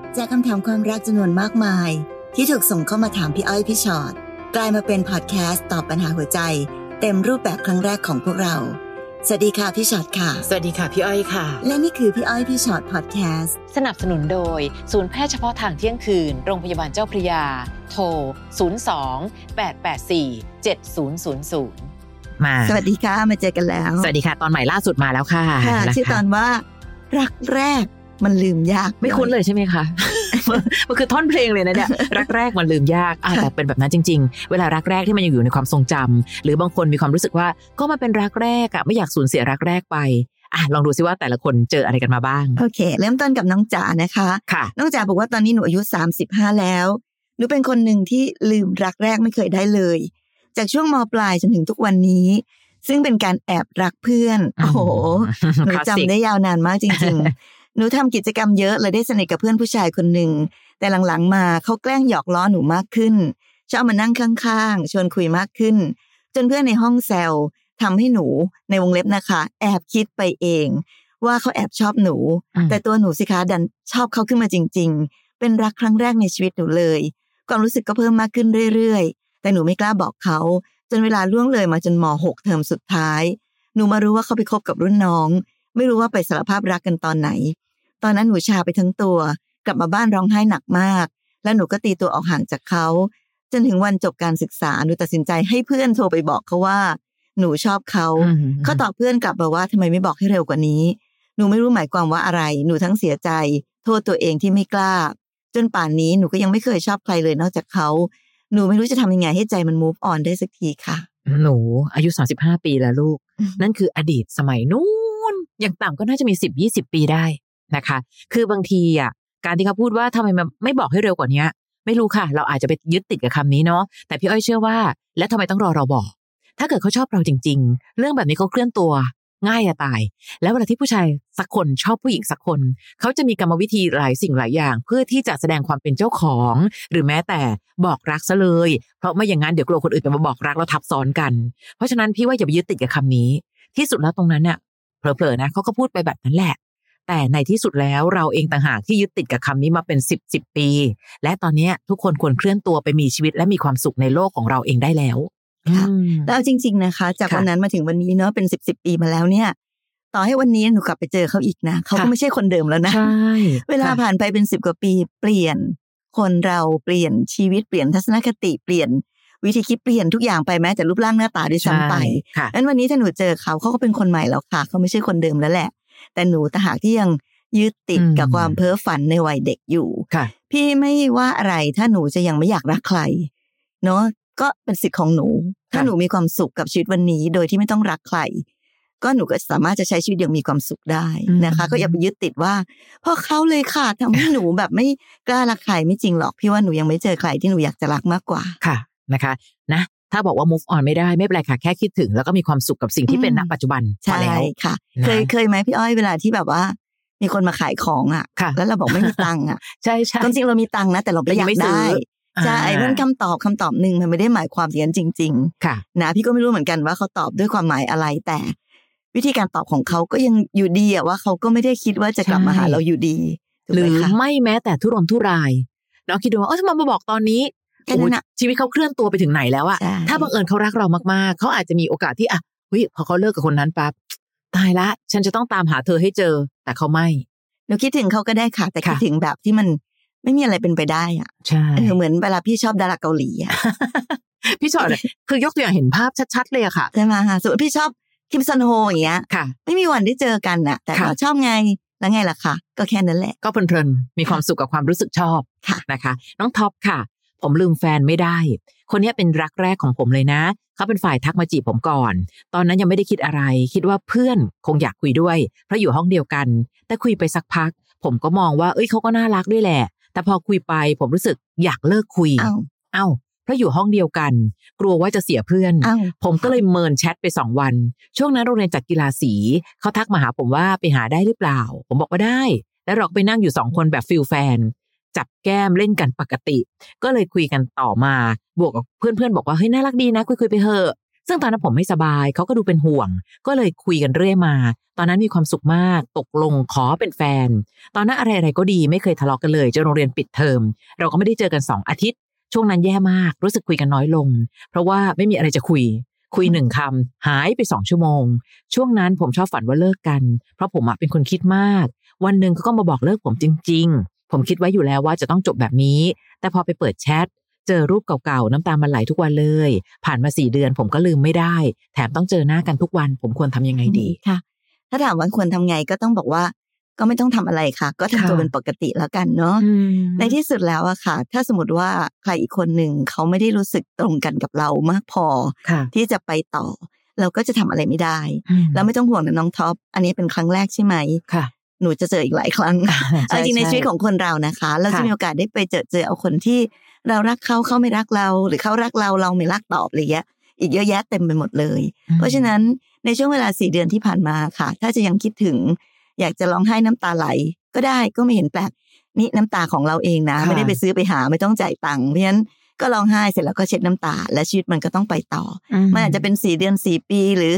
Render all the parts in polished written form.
จากคำถามความรักจำนวนมากมายที่ถูกส่งเข้ามาถามพี่อ้อยพี่ชอตกลายมาเป็นพอดแคสต์ตอบปัญหาหัวใจเต็มรูปแบบครั้งแรกของพวกเราสวัสดีค่ะพี่ชอตค่ะสวัสดีค่ะพี่อ้อยค่ะและนี่คือพี่อ้อยพี่ชอตพอดแคสต์สนับสนุนโดยศูนย์แพทย์เฉพาะทางเที่ยงคืนโรงพยาบาลเจ้าพระยาโทร02-884-7000 มาสวัสดีค่ะมาเจอกันแล้วสวัสดีค่ะตอนใหม่ล่าสุดมาแล้วค่ะชื่อตอนว่ารักแรกมันลืมยากไม่คุ้นเลยใช่ไหมคะ มันคือท่อนเพลงเลยนะเนี่ย รักแรกมันลืมยากแต่เป็นแบบนั้นจริงๆเวลารักแรกที่มันยังอยู่ในความทรงจำหรือบางคนมีความรู้สึกว่าก็มาเป็นรักแรกไม่อยากสูญเสียรักแรกไปลองดูซิว่าแต่ละคนเจออะไรกันมาบ้างโอเคเริ่มต้นกับน้องจ๋านะคะค่ะน้องจ๋าบอกว่าตอนนี้หนูอายุ35แล้วหนูเป็นคนหนึ่งที่ลืมรักแรกไม่เคยได้เลยจากช่วงม.ปลายจนถึงทุกวันนี้ซึ่งเป็นการแอบรักเพื่อนโอ้โหหนูจำได้ยาวนานมากจริงๆ หนูทำกิจกรรมเยอะเลยได้สนิทกับเพื่อนผู้ชายคนหนึ่งแต่หลังๆมาเขาแกล้งหยอกล้อหนูมากขึ้นชอบมานั่งข้างๆชวนคุยมากขึ้นจนเพื่อนในห้องแซวทำให้หนูในวงเล็บนะคะแอบคิดไปเองว่าเขาแอบชอบหนูแต่ตัวหนูสิคะดันชอบเขาขึ้นมาจริงๆเป็นรักครั้งแรกในชีวิตหนูเลยความรู้สึกก็เพิ่มมากขึ้นเรื่อยๆแต่หนูไม่กล้าบอกเขาจนเวลาล่วงเลยมาจนม.6 เทอมสุดท้ายหนูมารู้ว่าเขาไปคบกับรุ่นน้องไม่รู้ว่าไปสารภาพรักกันตอนไหนตอนนั้นหนูชาไปทั้งตัวกลับมาบ้านร้องไห้หนักมากแล้วหนูก็ตีตัวออกห่างจากเขาจนถึงวันจบการศึกษาหนูตัดสินใจให้เพื่อนโทรไปบอกเขาว่าหนูชอบเขาเขาตอบเพื่อนกลับมาว่าทำไมไม่บอกให้เร็วกว่านี้หนูไม่รู้หมายความว่าอะไรหนูทั้งเสียใจโทษตัวเองที่ไม่กล้าจนป่านนี้หนูก็ยังไม่เคยชอบใครเลยนอกจากเขาหนูไม่รู้จะทำยังไงให้ใจมัน move on ได้สักทีค่ะหนูอายุ35ปีแล้วลูกนั่นคืออดีตสมัยนู้นอย่างต่ำก็น่าจะมี10-20 ปีได้นะคะคือบางทีการที่เขาพูดว่าทำไมมันไม่บอกให้เร็วกว่านี้ไม่รู้ค่ะเราอาจจะไปยึดติดกับคำนี้เนาะแต่พี่อ้อยเชื่อว่าแล้วทำไมต้องรอเราบอกถ้าเกิดเขาชอบเราจริงๆเรื่องแบบนี้เขาเคลื่อนตัวง่ายตายแล้วเวลาที่ผู้ชายสักคนชอบผู้หญิงสักคนเขาจะมีกรรมวิธีหลายสิ่งหลายอย่างเพื่อที่จะแสดงความเป็นเจ้าของหรือแม้แต่บอกรักซะเลยเพราะไม่อย่างนั้นเดี๋ยวกลัวคนอื่นจะมาบอกรักแล้วทับซ้อนกันเพราะฉะนั้นพี่ว่าอย่าไปยึดติดกับคำนี้ที่สุดแล้วตรงนั้นเนี่ยเผลอๆนะเขาก็พูดไปแบบนั้นแหละแต่ในที่สุดแล้วเราเองต่างหากที่ยึดติดกับคำนี้มาเป็น10 ปีและตอนนี้ทุกคนควรเคลื่อนตัวไปมีชีวิตและมีความสุขในโลกของเราเองได้แล้วแล้วจริงๆนะคะจากวันนั้นมาถึงวันนี้เนาะเป็น10 ปีมาแล้วเนี่ยต่อให้วันนี้หนูกลับไปเจอเขาอีกนะเขาก็ไม่ใช่คนเดิมแล้วนะเวลาผ่านไปเป็น10 กว่าปีเปลี่ยนคนเราเปลี่ยนชีวิตเปลี่ยนทัศนคติเปลี่ยนวิธีคิดเปลี่ยนทุกอย่างไปแม้แต่รูปร่างหน้าตาด้วยซ้ำไปงั้นวันนี้ถ้าหนูเจอเขาก็เป็นคนใหม่แล้วค่ะเขาไม่ใช่คนเดิมแล้วแหละแต่หนูต่างหากที่ยังยึดติดกับความเพ้อฝันในวัยเด็กอยู่พี่ไม่ว่าอะไรถ้าหนูจะยังไม่อยากรักใครเนาะก็เป็นสิทธิ์ของหนูถ้าหนูมีความสุขกับชีวิตวันนี้โดยที่ไม่ต้องรักใครก็หนูก็สามารถจะใช้ชีวิตอย่างมีความสุขได้นะคะก็อย่าไปยึดติดว่าเพราะเขาเลยค่ะทำให้หนูแบบไม่กล้ารักใครไม่จริงหรอกพี่ว่าหนูยังไม่เจอใครที่หนูอยากจะรักมากกว่าค่ะนะคะนะถ้าบอกว่า move on ไม่ได้ไม่เป็นไรค่ะแค่คิดถึงแล้วก็มีความสุขกับสิ่งที่เป็นณปัจจุบันใช่ค่ะเคยไหมพี่อ้อยเวลาที่แบบว่ามีคนมาขายของแล้วเราบอกไม่มีตังค์ใช่ใช่จริงๆเรามีตังค์นะแต่เราไม่อยากได้ใช่เรื่องคำตอบหนึ่งมันไม่ได้หมายความอย่างนั้นจริงๆนะพี่ก็ไม่รู้เหมือนกันว่าเขาตอบด้วยความหมายอะไรแต่วิธีการตอบของเขาก็ยังอยู่ดีว่าเขาก็ไม่ได้คิดว่าจะกลับมาหาเราอยู่ดีหรือไม่แม้แต่ทุรนทุรายเนาะคิดดูว่าถ้ามาบอกตอนนี้ชีวิตเขาเคลื่อนตัวไปถึงไหนแล้วถ้าบังเอิญเขารักเรามากๆเขาอาจจะมีโอกาสที่พอเขาเลิกกับคนนั้นปั๊บตายละฉันจะต้องตามหาเธอให้เจอแต่เขาไม่เราคิดถึงเขาก็ได้ค่ะแต่คิดถึงแบบที่มันไม่มีอะไรเป็นไปได้ใช่เหมือนเวลาพี่ชอบดาราเกาหลีพี่ชอบคือยกตัวอย่างเห็นภาพชัดๆเลยค่ะใช่ไหมสมมติพี่ชอบคิมซอนโฮอย่างเงี้ยไม่มีวันได้เจอกันแต่เขาชอบไงแล้วไงล่ะคะก็แค่นั้นแหละก็เพลินๆมีความสุขกับความรู้สึกชอบนะคะน้องท็อปค่ะผมลืมแฟนไม่ได้คนนี้เป็นรักแรกของผมเลยนะเขาเป็นฝ่ายทักมาจีบผมก่อนตอนนั้นยังไม่ได้คิดอะไรคิดว่าเพื่อนคงอยากคุยด้วยเพราะอยู่ห้องเดียวกันแต่คุยไปสักพักผมก็มองว่าเขาก็น่ารักด้วยแหละแต่พอคุยไปผมรู้สึกอยากเลิกคุยเพราะอยู่ห้องเดียวกันกลัวว่าจะเสียเพื่อนผมก็เลยเมินแชทไป2 วันช่วงนั้นโรงเรียนจัดกีฬาสีเขาทักมาหาผมว่าไปหาได้หรือเปล่าผมบอกว่าได้แล้วเราก็ไปนั่งอยู่2 คนแบบฟิลแฟนจับแก้มเล่นกันปกติก็เลยคุยกันต่อมาบวกกับเพื่อนๆบอกว่าเฮ้ยน่ารักดีนะคุยไปเถอะซึ่งตอนนั้นผมไม่สบายเขาก็ดูเป็นห่วงก็เลยคุยกันเรื่อยมาตอนนั้นมีความสุขมากตกลงขอเป็นแฟนตอนนั้นอะไรๆก็ดีไม่เคยทะเลาะกันเลยจนโรงเรียนปิดเทอมเราก็ไม่ได้เจอกัน2 อาทิตย์ช่วงนั้นแย่มากรู้สึกคุยกันน้อยลงเพราะว่าไม่มีอะไรจะคุย1 คำหายไป2 ชั่วโมงช่วงนั้นผมชอบฝันว่าเลิกกันเพราะผมเป็นคนคิดมากวันหนึ่งเขาก็มาบอกเลิกผมจริงๆผมคิดไว้อยู่แล้วว่าจะต้องจบแบบนี้แต่พอไปเปิดแชทเจอรูปเก่าๆน้ำตามันไหลทุกวันเลยผ่านมา4 เดือนผมก็ลืมไม่ได้แถมต้องเจอหน้ากันทุกวันผมควรทำยังไงดีค่ะถ้าถามว่าควรทำไงก็ต้องบอกว่าก็ไม่ต้องทำอะไรค่ะก็ทำตัวเป็นปกติแล้วกันเนาะในที่สุดแล้วอะค่ะถ้าสมมติว่าใครอีกคนหนึ่งเขาไม่ได้รู้สึกตรงกันกับเรามากพอที่จะไปต่อเราก็จะทำอะไรไม่ได้แล้วไม่ต้องห่วงนะน้องท็อปอันนี้เป็นครั้งแรกใช่ไหมค่ะหนูจะเจออีกหลายครั้งจริงในชีวิตของคนเรานะคะเราจะมีโอกาสได้ไปเจอเอาคนที่เรารักเขาไม่รักเราหรือเขารักเราไม่รักตอบอะไรเงี้ยอีกเยอะแยะเต็มไปหมดเลยเพราะฉะนั้นในช่วงเวลา4 เดือนที่ผ่านมาค่ะถ้าจะยังคิดถึงอยากจะร้องไห้น้ำตาไหลก็ได้ก็ไม่เห็นแปลกนี่น้ำตาของเราเองนะไม่ได้ไปซื้อไปหาไม่ต้องจ่ายตังค์เพราะฉะนั้นก็ร้องไห้เสร็จแล้วก็เช็ดน้ำตาและชีวิตมันก็ต้องไปต่อมันอาจจะเป็น4 เดือน4 ปีหรือ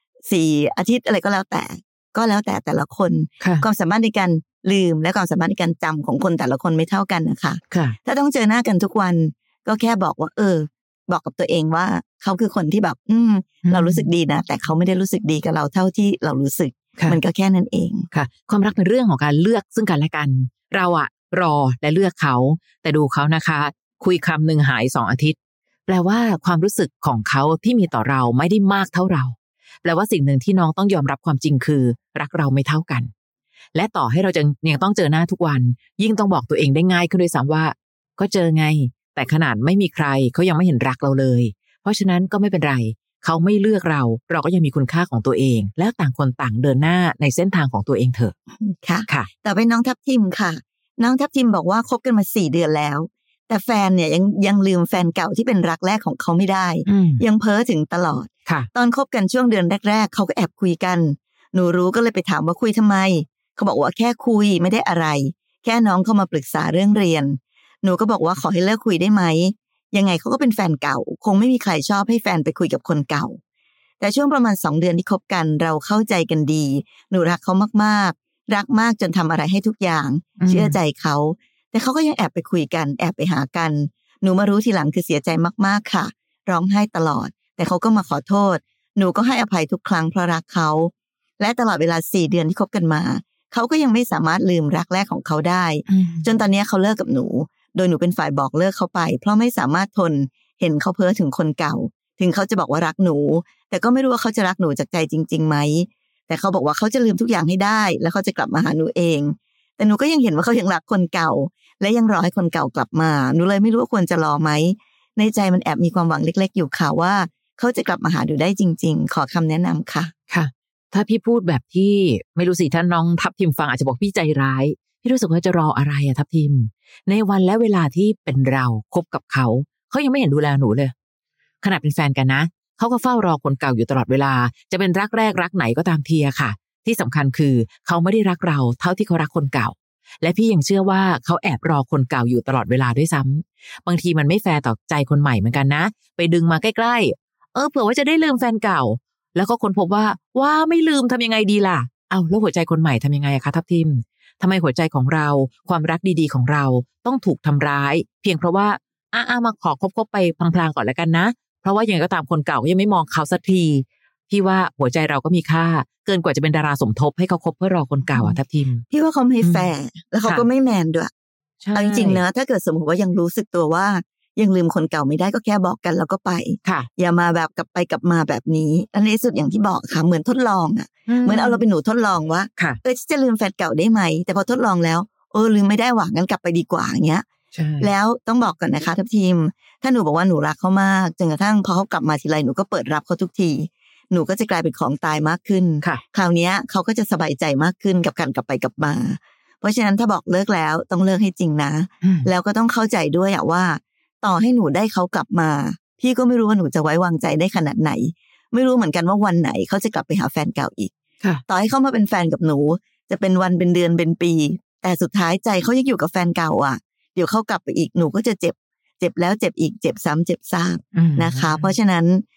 4 อาทิตย์อะไรก็แล้วแต่แต่ละคนความสามารถในการลืมและความสามารถในการจำของคนแต่ละคนไม่เท่ากันนะคะถ้าต้องเจอหน้ากันทุกวันก็แค่บอกว่าบอกกับตัวเองว่าเขาคือคนที่แบบเรารู้สึกดีนะแต่เขาไม่ได้รู้สึกดีกับเราเท่าที่เรารู้สึกมันก็แค่นั้นเองค่ะความรักเป็นเรื่องของการเลือกซึ่งกันและกันเรารอและเลือกเขาแต่ดูเขานะคะคุยคำหนึ่งหาย2 อาทิตย์แปลว่าความรู้สึกของเขาที่มีต่อเราไม่ได้มากเท่าเราแปลว่าสิ่งหนึ่งที่น้องต้องยอมรับความจริงคือรักเราไม่เท่ากันและต่อให้เราจะยังต้องเจอหน้าทุกวันยิ่งต้องบอกตัวเองได้ง่ายขึ้นด้วยซ้ำว่าก็เจอไงแต่ขนาดไม่มีใครเขายังไม่เห็นรักเราเลยเพราะฉะนั้นก็ไม่เป็นไรเขาไม่เลือกเราก็ยังมีคุณค่าของตัวเองแล้วต่างคนต่างเดินหน้าในเส้นทางของตัวเองเถอะค่ะต่อไปน้องทับทิมค่ะน้องทับทิมบอกว่าคบกันมา4 เดือนแล้วแต่แฟนเนี่ยยังลืมแฟนเก่าที่เป็นรักแรกของเขาไม่ได้ยังเพ้อถึงตลอดตอนคบกันช่วงเดือนแรกๆเขาก็แอบคุยกันหนูรู้ก็เลยไปถามว่าคุยทำไมเขาบอกว่าแค่คุยไม่ได้อะไรแค่น้องเข้ามาปรึกษาเรื่องเรียนหนูก็บอกว่าขอให้เลิกคุยได้ไหมยังไงเขาก็เป็นแฟนเก่าคงไม่มีใครชอบให้แฟนไปคุยกับคนเก่าแต่ช่วงประมาณ2 เดือนที่คบกันเราเข้าใจกันดีหนูรักเขามากๆรักมากจนทำอะไรให้ทุกอย่างเชื่อใจเขาแต่เขาก็ยังแอบไปคุยกันแอบไปหากันหนูมารู้ทีหลังคือเสียใจมากๆค่ะร้องไห้ตลอดแต่เขาก็มาขอโทษหนูก็ให้อภัยทุกครั้งเพราะรักเขาและตลอดเวลา4 เดือนที่คบกันมาเขาก็ยังไม่สามารถลืมรักแรกของเขาได้จนตอนนี้เขาเลิกกับหนูโดยหนูเป็นฝ่ายบอกเลิกเขาไปเพราะไม่สามารถทนเห็นเขาเพ้อถึงคนเก่าถึงเขาจะบอกว่ารักหนูแต่ก็ไม่รู้ว่าเขาจะรักหนูจากใจจริงๆไหมแต่เขาบอกว่าเขาจะลืมทุกอย่างให้ได้แล้วเขาจะกลับมาหาหนูเองแต่หนูก็ยังเห็นว่าเขายังรักคนเก่าและยังรอให้คนเก่ากลับมาหนูเลยไม่รู้ว่าควรจะรอไหมในใจมันแอบมีความหวังเล็กๆอยู่ค่ะว่าเขาจะกลับมาหาหนูได้จริงๆขอคำแนะนำค่ะค่ะถ้าพี่พูดแบบที่ไม่รู้สิท่านน้องทับทิมฟังอาจจะบอกพี่ใจร้ายพี่รู้สึกว่าจะรออะไรทับทิมในวันและเวลาที่เป็นเราคบกับเขายังไม่เห็นดูแลหนูเลยขนาดเป็นแฟนกันนะเขาก็เฝ้ารอคนเก่าอยู่ตลอดเวลาจะเป็นรักแรกรักไหนก็ตามทีอะค่ะที่สำคัญคือเขาไม่ได้รักเราเท่าที่เขารักคนเก่าและพี่ยังเชื่อว่าเขาแอบรอคนเก่าอยู่ตลอดเวลาด้วยซ้ำบางทีมันไม่แฟร์ต่อใจคนใหม่เหมือนกันนะไปดึงมาใกล้ๆเผื่อว่าจะได้ลืมแฟนเก่าแล้วก็ค้นพบว่าไม่ลืมทำยังไงดีล่ะแล้วหัวใจคนใหม่ทำยังไงอะคะทับทิมทำไมหัวใจของเราความรักดีๆของเราต้องถูกทำร้ายเพียงเพราะว่ามาขอคบไปพลางๆก่อนแล้วกันนะเพราะว่ายังไงก็ตามคนเก่าก็ยังไม่มองเขาสักทีพี่ว่าหัวใจเราก็มีค่าเกินกว่าจะเป็นดาราสมทบให้เขาคบเพื่อรอคนเก่าทับทิมพี่ว่าเขาไม่แฟร์แล้วเขาก็ไม่แมนด้วยเอาจริงๆนะถ้าเกิดสมมติว่ายังรู้สึกตัวว่ายังลืมคนเก่าไม่ได้ก็แค่บอกกันแล้วก็ไปอย่ามาแบบกลับไปกลับมาแบบนี้อันนี้สุดอย่างที่บอกค่ะเหมือนทดลองเหมือนเอาเราเป็นหนูทดลองว่าจะลืมแฟนเก่าได้ไหมแต่พอทดลองแล้วลืมไม่ได้หว่างั้นกลับไปดีกว่าอย่างเงี้ยแล้วต้องบอกก่อนนะคะทัพทีมถ้าหนูบอกว่าหนูรักเขามากจนกระทั่งพอเขากลับมาทีไรหนูก็เปิดรับเขาทุกทีหนูก็จะกลายเป็นของตายมากขึ้นคราวนี้เขาก็จะสบายใจมากขึ้นกับการกลับไปกลับมาเพราะฉะนั้นถ้าบอกเลิกแล้วต้องเลิกให้จริงนะแล้วก็ต้องเข้าใจด้วยว่าต่อให้หนูได้เขากลับมาพี่ก็ไม่รู้ว่าหนูจะไว้วางใจได้ขนาดไหนไม่รู้เหมือนกันว่าวันไหนเขาจะกลับไปหาแฟนเก่าอีกต่อให้เขามาเป็นแฟนกับหนูจะเป็นวันเป็นเดือนเป็นปีแต่สุดท้ายใจเขายังอยู่กับแฟนเก่าเดี๋ยวเขากลับไปอีกหนูก็จะเจ็บแล้วเจ็บอีกเจ็บซ้ำเจ็บซากนะคะเพราะฉะนั้น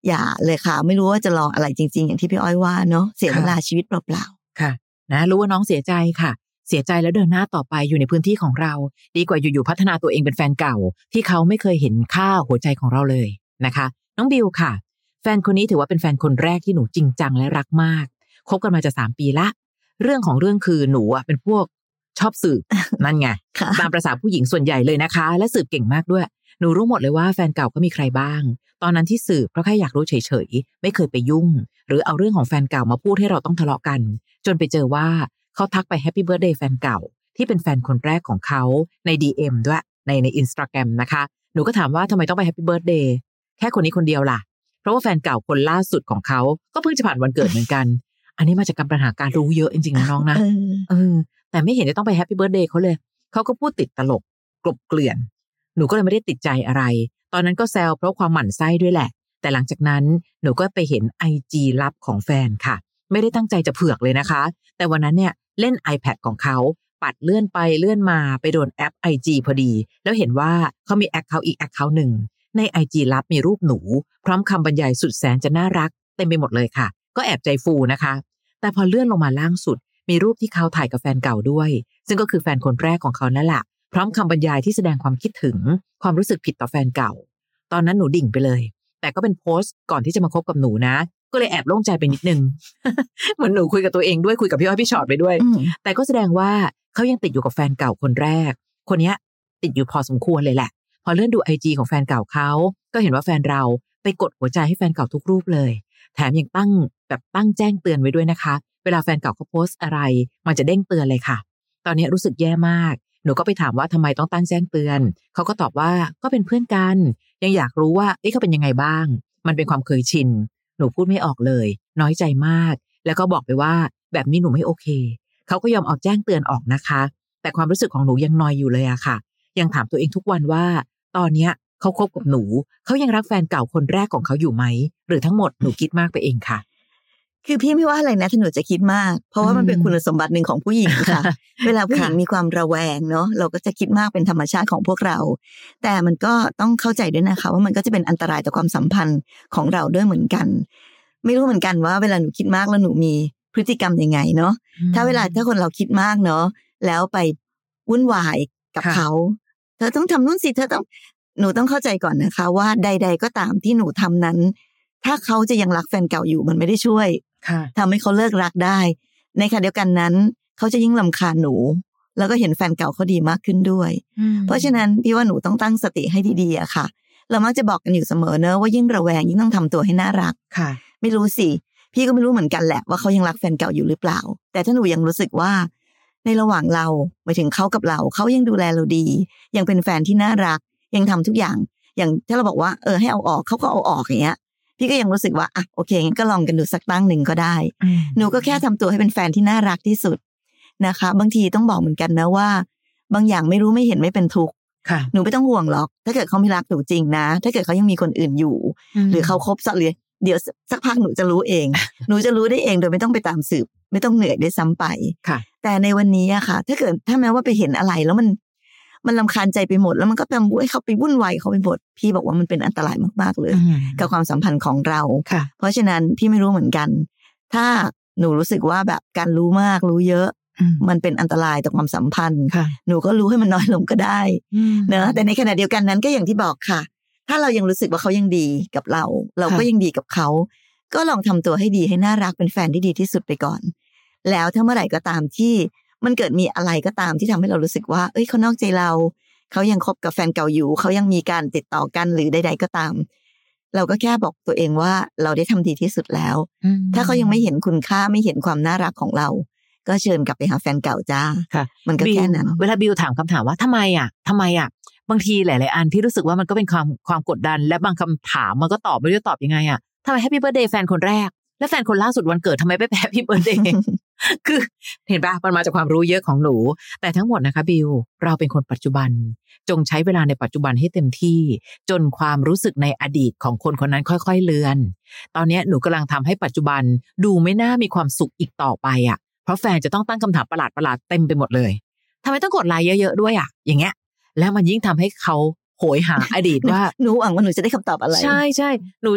อย่าเลยค่ะไม่รู้ว่าจะรออะไรจริงๆอย่างที่พี่อ้อยว่าเนาะเสียเวลาชีวิตเปล่าๆค่ะนะรู้ว่าน้องเสียใจค่ะเสียใจแล้วเดินหน้าต่อไปอยู่ในพื้นที่ของเราดีกว่าอยู่ๆพัฒนาตัวเองเป็นแฟนเก่าที่เขาไม่เคยเห็นค่าหัวใจของเราเลยนะคะน้องบิวค่ะแฟนคนนี้ถือว่าเป็นแฟนคนแรกที่หนูจริงจังและรักมากคบกันมาจะ3 ปีละเรื่องของเรื่องคือหนูอ่ะเป็นพวกชอบสืบ นั่นไง ตามประสาผู้หญิงส่วนใหญ่เลยนะคะและสืบเก่งมากด้วยหนูรู้หมดเลยว่าแฟนเก่าก็มีใครบ้างตอนนั้นที่สืบเพราะแค่อยากรู้เฉยๆไม่เคยไปยุ่งหรือเอาเรื่องของแฟนเก่ามาพูดให้เราต้องทะเลาะกันจนไปเจอว่าเขาทักไปแฮปปี้เบิร์ธเดย์แฟนเก่าที่เป็นแฟนคนแรกของเขาใน DM ด้วยใน Instagram นะคะหนูก็ถามว่าทำไมต้องไปแฮปปี้เบิร์ธเดย์แค่คนนี้คนเดียวล่ะเพราะว่าแฟนเก่าคนล่าสุดของเขาก็เพิ่งจะผ่านวันเกิดเหมือนกันอันนี้มาจากปัญหาการรู้เยอะจริงๆนะน้องนะแต่ไม่เห็นจะต้องไปแฮปปี้เบิร์ธเดย์เขาเลยเขาก็พูดติดตลกกลบเกลื่อนหนูก็เลยไม่ได้ติดใจอะไรตอนนั้นก็แซวเพราะความหมั่นไส้ด้วยแหละแต่หลังจากนั้นหนูก็ไปเห็น IG ลับของแฟนค่ะไม่ได้ตั้งใจจะเผือกเลยนะคะแต่วันนั้นเนี่ยเล่น iPad ของเขาปัดเลื่อนไปเลื่อนมาไปโดนแอป IG พอดีแล้วเห็นว่าเขามี account อีก account หนึ่งใน IG ลับมีรูปหนูพร้อมคำบรรยายสุดแสนจะน่ารักเต็มไปหมดเลยค่ะก็แอบใจฟูนะคะแต่พอเลื่อนลงมาล่างสุดมีรูปที่เขาถ่ายกับแฟนเก่าด้วยซึ่งก็คือแฟนคนแรกของเขานั่นแหละพร้อมคำบรรยายที่แสดงความคิดถึงความรู้สึกผิดต่อแฟนเก่าตอนนั้นหนูดิ่งไปเลยแต่ก็เป็นโพสต์ก่อนที่จะมาคบกับหนูนะก็เลยแอบโล่งใจไปนิดนึง เหมือนหนูคุยกับตัวเองด้วยคุยกับพี่อ้อยพี่ชอตไปด้วยแต่ก็แสดงว่าเขายังติดอยู่กับแฟนเก่าคนแรกคนนี้ติดอยู่พอสมควรเลยแหละพอเลื่อนดู IG ของแฟนเก่าเขาก็เห็นว่าแฟนเราไปกดหัวใจให้แฟนเก่าทุกรูปเลยแถมยังตั้งแจ้งเตือนไว้ด้วยนะคะเวลาแฟนเก่าเขาโพสต์อะไรมันจะเด้งเตือนเลยค่ะตอนนี้รู้สึกแย่มากหนูก็ไปถามว่าทำไมต้องตั้งแจ้งเตือนเขาก็ตอบว่าก็เป็นเพื่อนกันยังอยากรู้ว่าเขาเป็นยังไงบ้างมันเป็นความเคยชินหนูพูดไม่ออกเลยน้อยใจมากแล้วก็บอกไปว่าแบบนี้หนูไม่โอเคเขาก็ยอมเอาแจ้งเตือนออกนะคะแต่ความรู้สึกของหนูยังนอยอยู่เลยอะค่ะยังถามตัวเองทุกวันว่าตอนเนี้ยเขาคบกับหนูเขายังรักแฟนเก่าคนแรกของเขาอยู่ไหมหรือทั้งหมดหนูคิดมากไปเองค่ะคือพี่ไม่ว่าอะไรนะถ้าหนูจะคิดมากเพราะว่ามันเป็นคุณสมบัติหนึ่งของผู้หญิงค่ะ เวลาผู้หญิงมีความระแวงเนาะเราก็จะคิดมากเป็นธรรมชาติของพวกเราแต่มันก็ต้องเข้าใจด้วยนะคะว่ามันก็จะเป็นอันตรายต่อความสัมพันธ์ของเราด้วยเหมือนกันไม่รู้เหมือนกันว่าเวลาหนูคิดมากแล้วหนูมีพฤติกรรมยังไงเนาะถ้าคนเราคิดมากเนาะแล้วไปวุ่นวายกับเขาเธอต้องทำนู่นสิหนูต้องเข้าใจก่อนนะคะว่าใดๆก็ตามที่หนูทำนั้นถ้าเขาจะยังรักแฟนเก่าอยู่มันไม่ได้ช่วยทำให้เขาเลิกรักได้ในขณะเดียวกันนั้นเขาจะยิ่งรำคาญหนูแล้วก็เห็นแฟนเก่าเขาดีมากขึ้นด้วยเพราะฉะนั้นพี่ว่าหนูต้องตั้งสติให้ดีๆอะค่ะเรามักจะบอกกันอยู่เสมอเนอะว่ายิ่งระแวงยิ่งต้องทำตัวให้น่ารักไม่รู้สิพี่ก็ไม่รู้เหมือนกันแหละว่าเขายังรักแฟนเก่าอยู่หรือเปล่าแต่ถ้าหนูยังรู้สึกว่าในระหว่างเราหมายถึงเขากับเราเขายังดูแลเราดียังเป็นแฟนที่น่ารักยังทำทุกอย่างถ้าเราบอกว่าให้เอาออกเขาก็เอาออกอย่างเงี้ยพี่ก็ยังรู้สึกว่าอ่ะโอเคงั้นก็ลองกันดูสักตั้งหนึ่งก็ได้หนูก็แค่ทำตัวให้เป็นแฟนที่น่ารักที่สุดนะคะบางทีต้องบอกเหมือนกันนะว่าบางอย่างไม่รู้ไม่เห็นไม่เป็นทุกข์หนูไม่ต้องห่วงหรอกถ้าเกิดเขาไม่รักหนูจริงนะถ้าเกิดเขายังมีคนอื่นอยู่หรือเขาคบสักเลยเดี๋ยวสักพักหนูจะรู้เอง หนูจะรู้ได้เองโดยไม่ต้องไปตามสืบไม่ต้องเหนื่อยได้ซ้ำไปแต่ในวันนี้อะค่ะถ้าแม้ว่าไปเห็นอะไรแล้วมันรำคาญใจไปหมดแล้วมันก็ทำให้เขาไปวุ่นวายเขาไปหมดพี่บอกว่ามันเป็นอันตรายมากๆเลยกับความสัมพันธ์ของเราเพราะฉะนั้นพี่ไม่รู้เหมือนกันถ้าหนูรู้สึกว่าแบบการรู้มากรู้เยอะมันเป็นอันตรายต่อความสัมพันธ์หนูก็รู้ให้มันน้อยลงก็ได้เนอะแต่ในขณะเดียวกันนั้นก็อย่างที่บอกค่ะถ้าเรายังรู้สึกว่าเขายังดีกับเราก็ยังดีกับเขาก็ลองทำตัวให้ดีให้น่ารักเป็นแฟนที่ดีที่สุดไปก่อนแล้วถ้าเมื่อไหร่ก็ตามที่มันเกิดมีอะไรก็ตามที่ทำให้เรารู้สึกว่าเขานอกใจเราเขายังคบกับแฟนเก่าอยู่เขายังมีการติดต่อกันหรือใดๆก็ตามเราก็แค่บอกตัวเองว่าเราได้ทำดีที่สุดแล้วถ้าเขายังไม่เห็นคุณค่าไม่เห็นความน่ารักของเราก็เชิญกลับไปหาแฟนเก่าจ้ามันก็แค่นั้นเวลาบิวถามคำถามว่าทำไมอ่ะบางทีหลายๆอันที่รู้สึกว่ามันก็เป็นความกดดันและบางคำถามมันก็ตอบไม่รู้จะตอบยังไงอ่ะทำไมแฮปปี้เบิร์ธเดย์แฟนคนแรกและแฟนคนล่าสุดวันเกิดทำไมไปแฮปปี้เบิร์ธเดย์ คือเห็นป่ะมันมาจากความรู้เยอะของหนูแต่ทั้งหมดนะคะบิวเราเป็นคนปัจจุบันจงใช้เวลาในปัจจุบันให้เต็มที่จนความรู้สึกในอดีตของคนคนนั้นค่อยๆเลือนตอนนี้หนูกำลังทำให้ปัจจุบันดูไม่น่ามีความสุขอีกต่อไปอ่ะเพราะแฟนจะต้องตั้งคำถามประหลาดเต็มไปหมดเลยทำไมต้องกดไลค์เยอะๆด้วยอ่ะอย่างเงี้ยแล้วมันยิ่งทำให้เขาโหยหาอดีตว่าหนูหวังว่าหนูจะได้คำตอบอะไรใช่ๆหนู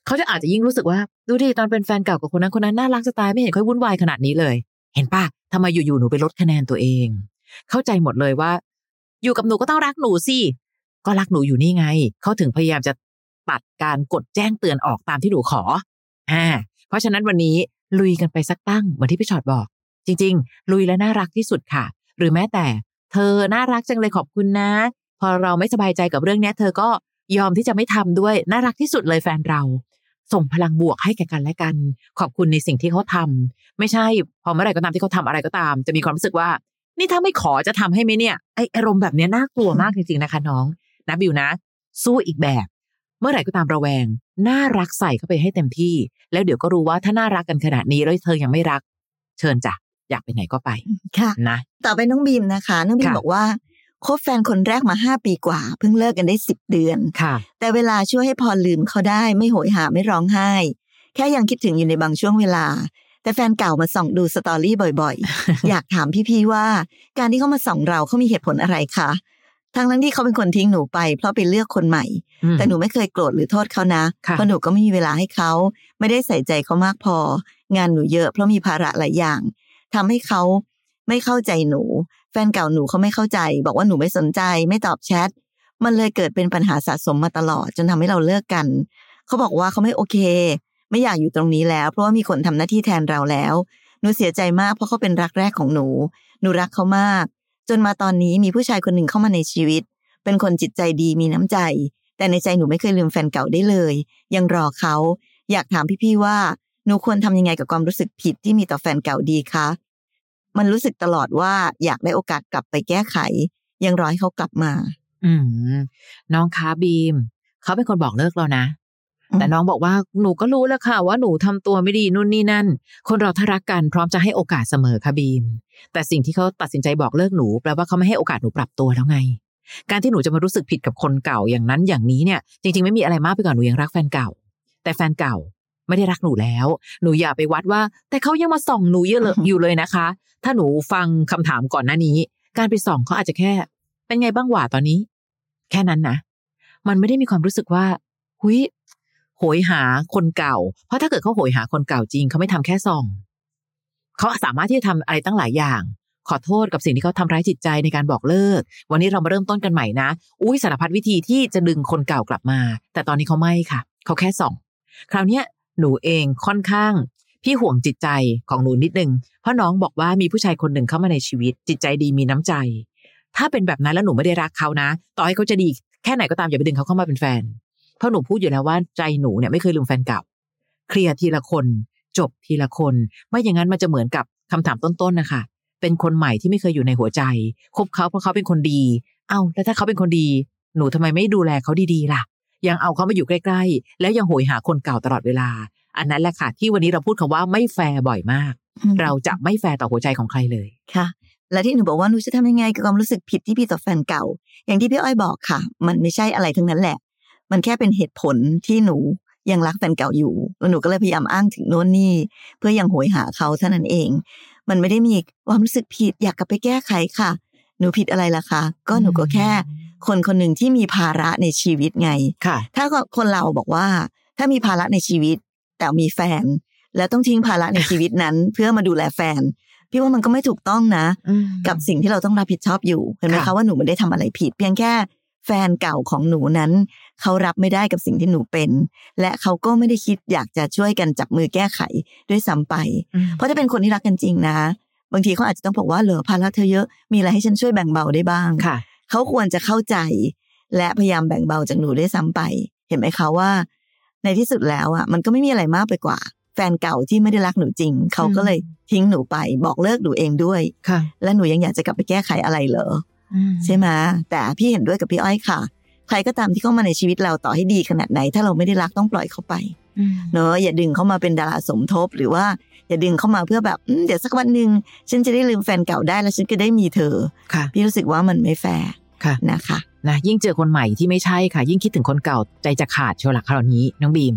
เขาจะอาจจะยิ่งรู้สึกว่าดูดิตอนเป็นแฟนเก่ากับคนนั้นน่ารักจะตายไม่เห็นค่อยวุ่นวายขนาดนี้เลยเห็นป่ะทำไมอยู่ๆหนูไปลดคะแนนตัวเองเข้าใจหมดเลยว่าอยู่กับหนูก็ต้องรักหนูสิก็รักหนูอยู่นี่ไงเขาถึงพยายามจะตัดการกดแจ้งเตือนออกตามที่หนูขอเพราะฉะนั้นวันนี้ลุยกันไปสักตั้งเหมือนที่พี่ชอตบอกจริงๆลุยและน่ารักที่สุดค่ะหรือแม้แต่เธอน่ารักจังเลยขอบคุณนะพอเราไม่สบายใจกับเรื่องนี้เธอก็ยอมที่จะไม่ทำด้วยน่ารักที่สุดเลยแฟนเราส่งพลังบวกให้แก่กันและกันขอบคุณในสิ่งที่เขาทำไม่ใช่พอเมื่อไหร่ก็ตามที่เขาทำอะไรก็ตามจะมีความรู้สึกว่านี่ถ้าไม่ขอจะทำให้ไหมเนี่ยไออารมณ์แบบนี้น่ากลัวมากจริงๆนะคะน้องนะบิวนะสู้อีกแบบเมื่อไหร่ก็ตามระแวงน่ารักใส่เข้าไปให้เต็มที่แล้วเดี๋ยวก็รู้ว่าถ้าน่ารักกันขนาดนี้แล้วเธอยังไม่รักเชิญจ้ะอยากไปไหนก็ไปค่ะนะต่อไปน้องบีมนะคะน้องบีมบอกว่าคบแฟนคนแรกมา5 ปีกว่าเพิ่งเลิกกันได้10 เดือนแต่เวลาช่วยให้พอลืมเขาได้ไม่โหยหาไม่ร้องไห้แค่ยังคิดถึงอยู่ในบางช่วงเวลาแต่แฟนเก่ามาส่องดูสตอรี่บ่อยๆ อยากถามพี่ๆว่าการที่เขามาส่องเราเขามีเหตุผลอะไรคะทั้งที่เขาเป็นคนทิ้งหนูไปเพราะไปเลือกคนใหม่แต่หนูไม่เคยโกรธหรือโทษเขานะเพราะหนูก็ไม่มีเวลาให้เขาไม่ได้ใส่ใจเขามากพองานหนูเยอะเพราะมีภาระหลายอย่างทำให้เขาไม่เข้าใจหนูแฟนเก่าหนูเขาไม่เข้าใจบอกว่าหนูไม่สนใจไม่ตอบแชทมันเลยเกิดเป็นปัญหาสะสมมาตลอดจนทำให้เราเลิกกันเขาบอกว่าเขาไม่โอเคไม่อยากอยู่ตรงนี้แล้วเพราะว่ามีคนทำหน้าที่แทนเราแล้วหนูเสียใจมากเพราะเขาเป็นรักแรกของหนูรักเขามากจนมาตอนนี้มีผู้ชายคนหนึ่งเข้ามาในชีวิตเป็นคนจิตใจดีมีน้ำใจแต่ในใจหนูไม่เคยลืมแฟนเก่าได้เลยยังรอเขาอยากถามพี่ๆว่าหนูควรทำยังไงกับความรู้สึกผิดที่มีต่อแฟนเก่าดีคะมันรู้สึกตลอดว่าอยากได้โอกาสกลับไปแก้ไขยังรอให้เขากลับมาน้องคะบีมเขาเป็นคนบอกเลิกเรานะแต่น้องบอกว่าหนูก็รู้แล้วค่ะว่าหนูทำตัวไม่ดีนู่นนี่นั่นคนเราถ้ารักกันพร้อมจะให้โอกาสเสมอค่ะบีมแต่สิ่งที่เขาตัดสินใจบอกเลิกหนูแปลว่าเขาไม่ให้โอกาสหนูปรับตัวแล้วไงการที่หนูจะมารู้สึกผิดกับคนเก่าอย่างนั้นอย่างนี้เนี่ยจริงๆไม่มีอะไรมากไปกว่าหนูยังรักแฟนเก่าแต่แฟนเก่าไม่ได้รักหนูแล้วหนูอย่าไปวัดว่าแต่เขายังมาส่องหนูเยอะเลยอยู่เลยนะคะถ้าหนูฟังคำถามก่อนหน้านี้การไปส่องเขาอาจจะแค่เป็นไงบ้างหว่าตอนนี้แค่นั้นนะมันไม่ได้มีความรู้สึกว่าหุยโหยหาคนเก่าเพราะถ้าเกิดเขาโหยหาคนเก่าจริงเขาไม่ทำแค่ส่องเขาสามารถที่จะทำอะไรตั้งหลายอย่างขอโทษกับสิ่งที่เขาทำร้ายจิตใจในการบอกเลิกวันนี้เรามาเริ่มต้นกันใหม่นะสารพัดวิธีที่จะดึงคนเก่ากลับมาแต่ตอนนี้เขาไม่ค่ะเขาแค่ส่องคราวนี้หนูเองค่อนข้างพี่ห่วงจิตใจของหนูนิดนึงเพราะน้องบอกว่ามีผู้ชายคนหนึ่งเข้ามาในชีวิตจิตใจดีมีน้ำใจถ้าเป็นแบบนั้นแล้วหนูไม่ได้รักเขานะต่อให้เขาจะดีแค่ไหนก็ตามอย่าไปดึงเขาเข้ามาเป็นแฟนเพราะหนูพูดอยู่แล้วว่าใจหนูเนี่ยไม่เคยลืมแฟนเก่าเคลียร์ทีละคนจบทีละคนไม่อย่างนั้นมันจะเหมือนกับคำถามต้นๆนะคะเป็นคนใหม่ที่ไม่เคยอยู่ในหัวใจคบเขาเพราะเขาเป็นคนดีแล้วถ้าเขาเป็นคนดีหนูทำไมไม่ดูแลเขาดีๆล่ะยังเอาเขามาอยู่ใกล้ๆแล้วยังโหยหาคนเก่าตลอดเวลาอันนั้นแหละค่ะที่วันนี้เราพูดคำว่าไม่แฟร์บ่อยมากเราจะไม่แฟร์ต่อหัวใจของใครเลยค่ะและที่หนูบอกว่าหนูจะทำยังไงกับความรู้สึกผิดที่พี่ต่อแฟนเก่าอย่างที่พี่อ้อยบอกค่ะมันไม่ใช่อะไรทั้งนั้นแหละมันแค่เป็นเหตุผลที่หนูยังรักแฟนเก่าอยู่แล้วหนูก็เลยพยายามอ้างถึงโน่นนี่เพื่อยังโหยหาเขาเท่านั้นเองมันไม่ได้มีความรู้สึกผิดอยากกลับไปแก้ไขค่ะหนูผิดอะไรล่ะคะก็หนูก็แค่คนหนึ่งที่มีภาระในชีวิตไงถ้าคนเราบอกว่าถ้ามีภาระในชีวิตแต่มีแฟนแล้วต้องทิ้งภาระในชีวิตนั้น เพื่อมาดูแลแฟนพี่ว่ามันก็ไม่ถูกต้องนะกับสิ่งที่เราต้องรับผิดชอบอยู่เห็นไหมคะว่าหนูไม่ได้ทำอะไรผิดเพียงแค่แฟนเก่าของหนูนั้นเขารับไม่ได้กับสิ่งที่หนูเป็นและเขาก็ไม่ได้คิดอยากจะช่วยกันจับมือแก้ไขด้วยซ้ำไปเพราะถ้าเป็นคนที่รักกันจริงนะบางทีเขาอาจจะต้องบอกว่าเหลือภาระเธอเยอะมีอะไรให้ฉันช่วยแบ่งเบาได้บ้างเขาควรจะเข้าใจและพยายามแบ่งเบาจากหนูด้วยซ้ำไปเห็นไหมคะว่าในที่สุดแล้วอ่ะมันก็ไม่มีอะไรมากไปกว่าแฟนเก่าที่ไม่ได้รักหนูจริงเขาก็เลยทิ้งหนูไปบอกเลิกหนูเองด้วยและหนูยังอยากจะกลับไปแก้ไขอะไรเหรอใช่ไหมแต่พี่เห็นด้วยกับพี่อ้อยค่ะใครก็ตามที่เข้ามาในชีวิตเราต่อให้ดีขนาดไหนถ้าเราไม่ได้รักต้องปล่อยเขาไปเนอะอย่าดึงเข้ามาเป็นดาราสมทบหรือว่าอย่าดึงเข้ามาเพื่อแบบเดี๋ยวสักวันนึงฉันจะได้ลืมแฟนเก่าได้แล้วฉันก็ได้มีเธอพี่รู้สึกว่ามันไม่แฟร์นะคะนะยิ่งเจอคนใหม่ที่ไม่ใช่ค่ะยิ่งคิดถึงคนเก่าใจจะขาดเชียวหลักคราวนี้น้องบีมนะ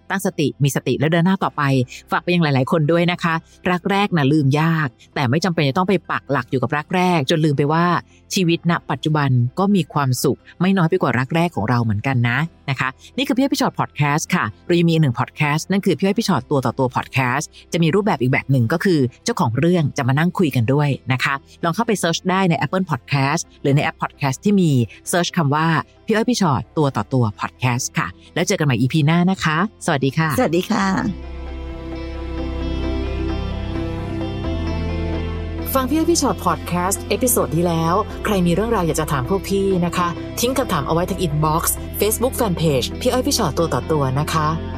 ตั้งสติมีสติแล้วเดินหน้าต่อไปฝากไปยังหลายๆคนด้วยนะคะรักแรกนะลืมยากแต่ไม่จำเป็นจะต้องไปปักหลักอยู่กับรักแรกจนลืมไปว่าชีวิตณปัจจุบันก็มีความสุขไม่น้อยไปกว่ารักแรกของเราเหมือนกันนะคะนี่คือพี่อ้อยพี่ชอตพอดแคสต์ค่ะเรายังมี1พอดแคสต์นั่นคือพี่อ้อยพี่ชอตตัวต่อตัวพอดแคสต์จะมีรูปแบบอีกแบบหนึ่งก็คือเจ้าของเรื่องจะมานั่งคุยกันด้วยนะคะลองเข้าไปเซิร์ชได้ใน Apple Podcast หรือในแอป Podcast ที่มีเซิร์ชคำว่าพี่อ้อยพี่ชอตตัวต่อตัวพอดแคสต์ค่ะแล้วเจอกันใหม่ EP หน้านะคะสวัสดีค่ะสวัสดีค่ะฟังพี่อ้อยพี่ชอตพอดแคสต์เอพิโซดที่แล้วใครมีเรื่องราวอยากจะถามพวกพี่นะคะทิ้งคำถามเอาไว้ที่อินบ็อกซ์ Facebook Fanpage พี่อ้อยพี่ชอตตัวต่อตัวนะคะ